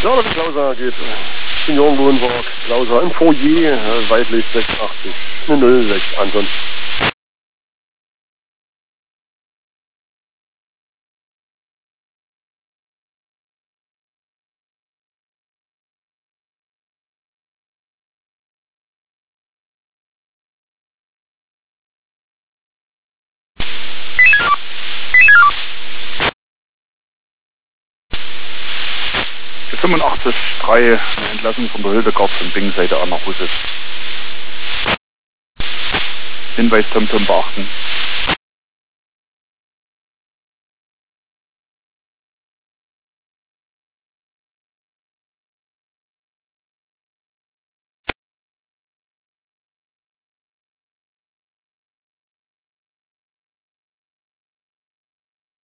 Ja, das ist Klauser geht. Seniorenwohnpark, Klauser im Foyer, Weidlich 86, eine 06, Anton. Die 85-3, eine Entlassung von der Hildegard von Bing-Seite an nach Husses. Hinweis TomTom beachten.